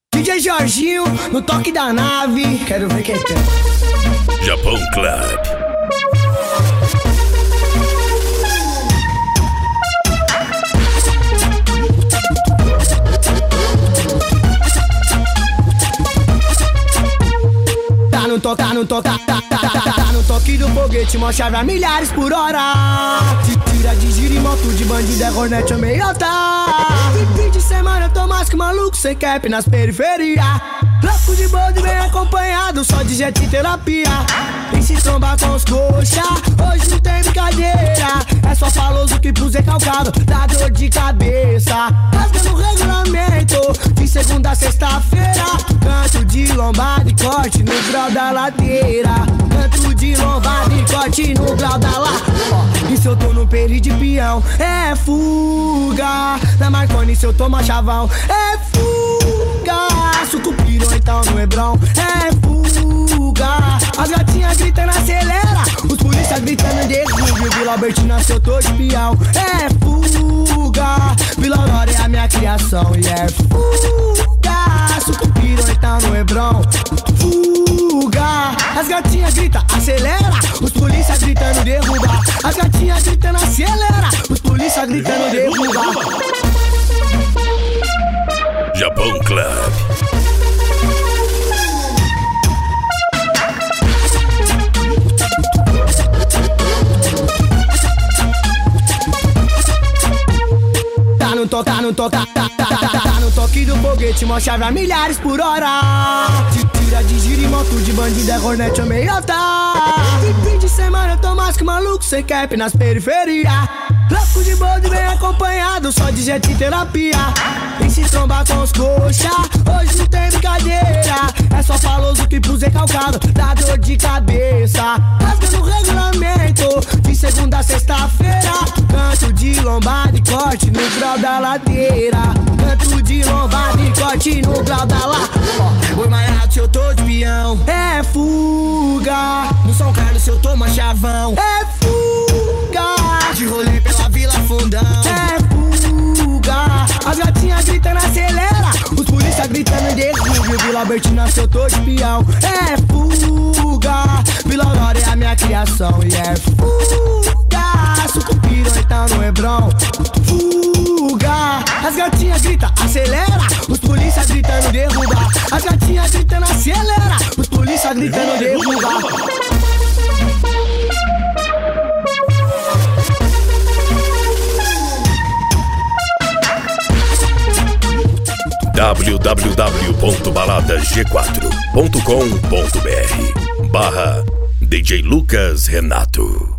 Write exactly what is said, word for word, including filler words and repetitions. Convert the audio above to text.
D J Jorginho, no toque da nave. Quero ver quem tem. Japão Club. Tá no toque, tá no toque, tá, tá, tá, tá, tá no toque do foguete, mostra a milhares por hora. Tira de giro e moto de bandido, é Hornet ou meiota. Fim de semana eu tô mais que maluco, sem cap nas periferias. Louco de bode bem acompanhado, só de jet e terapia. E se trombar com os coxa, hoje não tem brincadeira. É só faloso que pro Zé Calcado dá dor de cabeça. Rasgando o regulamento, de segunda a sexta-feira. Canto de lombada e corte no grau da ladeira. Canto de lombada e corte no grau da ladeira. E se eu tô no peri de peão, é fuga. Na Marconi se eu tomo chavão, é fuga. Sucupira ou então no Hebron, é fuga. As gatinhas gritando acelera, os polícias gritando derrubo. Vila Albertina se eu tô de peão, é fuga. Vila Aurora é a minha criação e é fuga. Sucupira ou então no Hebron, fuga. As gatinhas gritam acelera, os polícias gritando derruba. As gatinhas gritando acelera, os polícias gritando derruba. Japão Club. Tá no toque, tá no toque, tá, tá, tá, tá, tá no toque do foguete, mostra a milhares por hora. Tira de giro e moto de bandido, é Hornet ou meiota. Fim de semana eu tô mais que maluco, sem cap nas periferias. Louco de bode bem acompanhado, só de jet e terapia. E se trombar com os coxa, hoje não tem brincadeira. É só faloso que pro Zé Calcado dá dor de cabeça. Rasgando o regulamento, de segunda a sexta-feira. Canto de lombada e corte no grau da ladeira. Canto de lombada e corte no grau da ladeira. Oi Maiato se eu tô de peão, é fuga. No São Carlos se eu tomo chavão, é fuga. De rolê pela Vila Fundão, é fuga. As gatinhas gritando acelera, os polícias gritando derrubo. Vila Albertina se eu tô de peão, é fuga. Vila Aurora é a minha criação e é fuga. Sucupira ou então no Hebron, fuga. As gatinhas gritam acelera, os polícias gritando derruba. As gatinhas gritando acelera, os polícias gritando derruba. w w w ponto balada g quatro ponto com ponto b r barra D J Lucas Renato.